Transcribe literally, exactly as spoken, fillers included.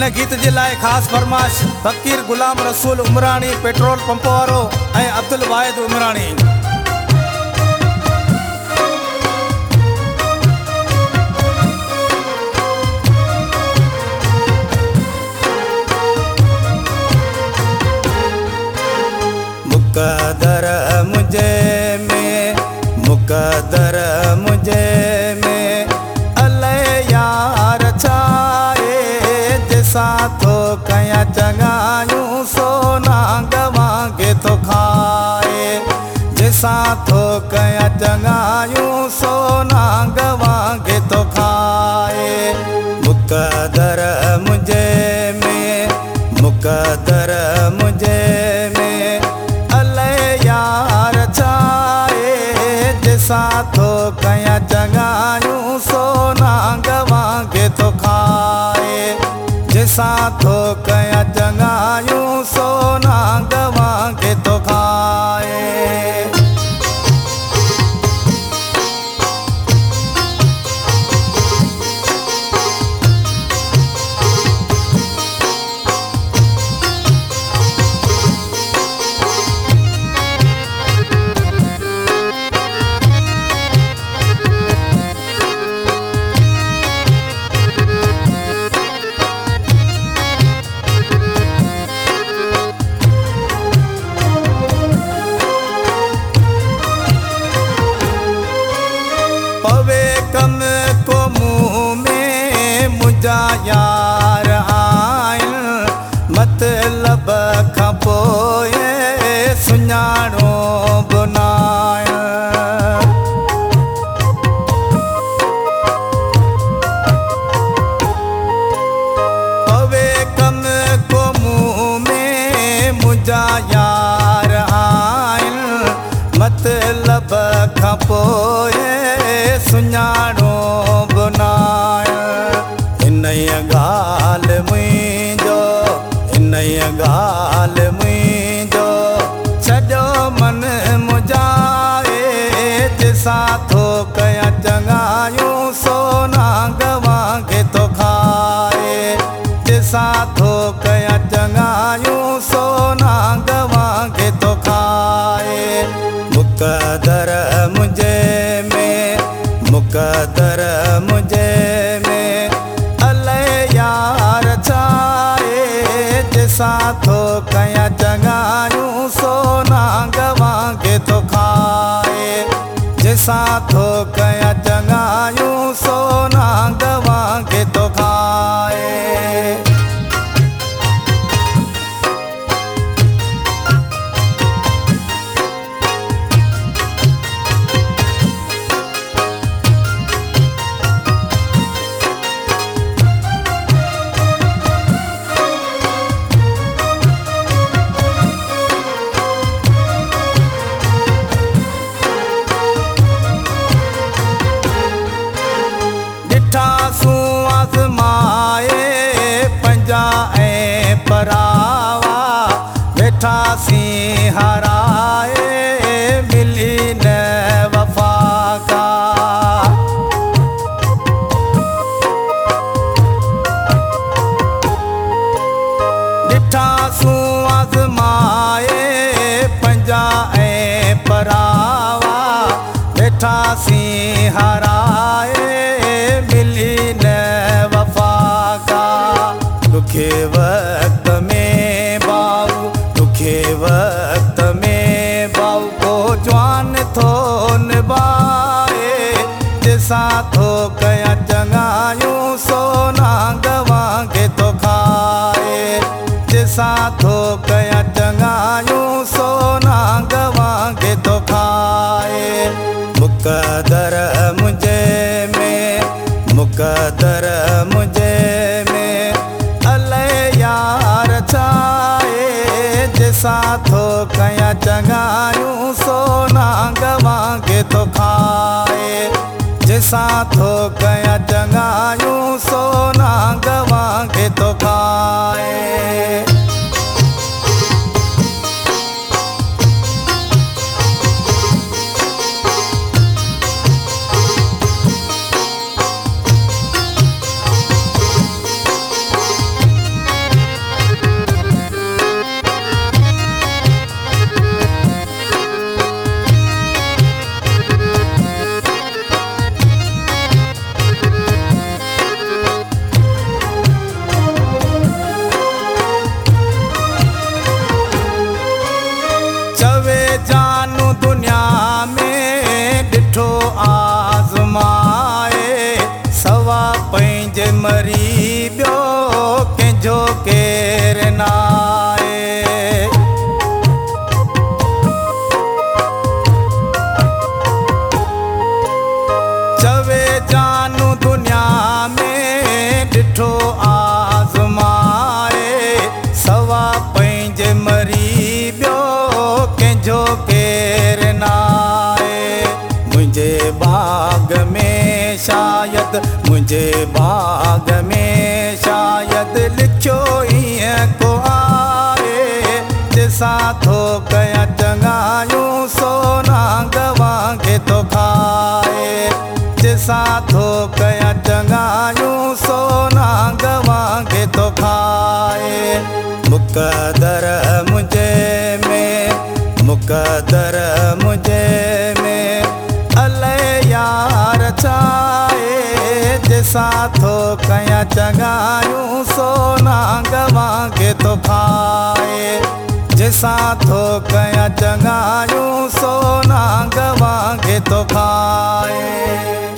इन गीत जे लाइ ख़ासि फरमाइश फ़कीर गुलाम रसूल उमराणी पेट्रोल पंप वारो ऐं अब्दुल वाहिद उमराणी। मुक़दर मुझे में मुक़दर मुझे में अल्लाह यार छाए जैसा तो कया चंगायूं सोना गवांगे तो खाए जैसा तो कया चंगायूं सोना गवांगे तो खाए। मुक़दर मुझे में मुक़दर मुझे साथो कया चंगायूं सोना गवांगे तो खाए जैसा तो कया चंगायूं सोना गवांगे तो खाए। कम को मुँह में मुझा यार आइन मतलब खपोए सुञाणो बुनाए पवे कम को मुँह में मुझा यार आइन मतलब खपोए सुञाणो बुनाए। इन गाल मुंहिंजो इन गाल मुंहिंजो छॾो मन मुझाए जैसा थो कया चंगायूं सोना गवांगे तो खाए जैसा थो कया चंगायूं सोना गवांगे तो खाए। मुक़दर मुझे में मुक़दर मुझे में अल्लाह यार छाए जैसा थो कया चंगायूं सोना गवांगे तो खाए जैसा थो कया चंगायूं सोना गवांगे तो खाए। परावा वेठा सी हराए मिली न वफा का ॾिठा सूं आज़माए पंजा ऐं परावा वेठा सी हराए मिली न वफा का। दुखे वक्त में बाऊ दुखे वक्त में बाऊ को जवान थो निभाए जैसा थो कया चंगायूं सोना गवांगे तो खाए जैसा थो कया चंगायूं सोना गवांगे तो खाए। मुक़दर मुझे में मुक़दर मुझे में अल्लाह यार छाए जैसा थो कया चंगायूं सोना गवांगे तो खाए जैसा थो कया चंगायूं सोना गवांगे तो खाए। मुझे बाग में शायद मुझे बाग में शायद लिखियो ईअं को आहे जैसा थो कया चङायूं सोना गवां खे थो खाए जैसा थो कया चङायूं सोना गवां खे थो खाए मुक़दर मुझे में मुक़दर मुझे में अलाए यार छाए जैसा थो कया चङायूं सोना गवां खे थो खाए जैसा थो कया चङायूं सोना गवां खे थो खाए।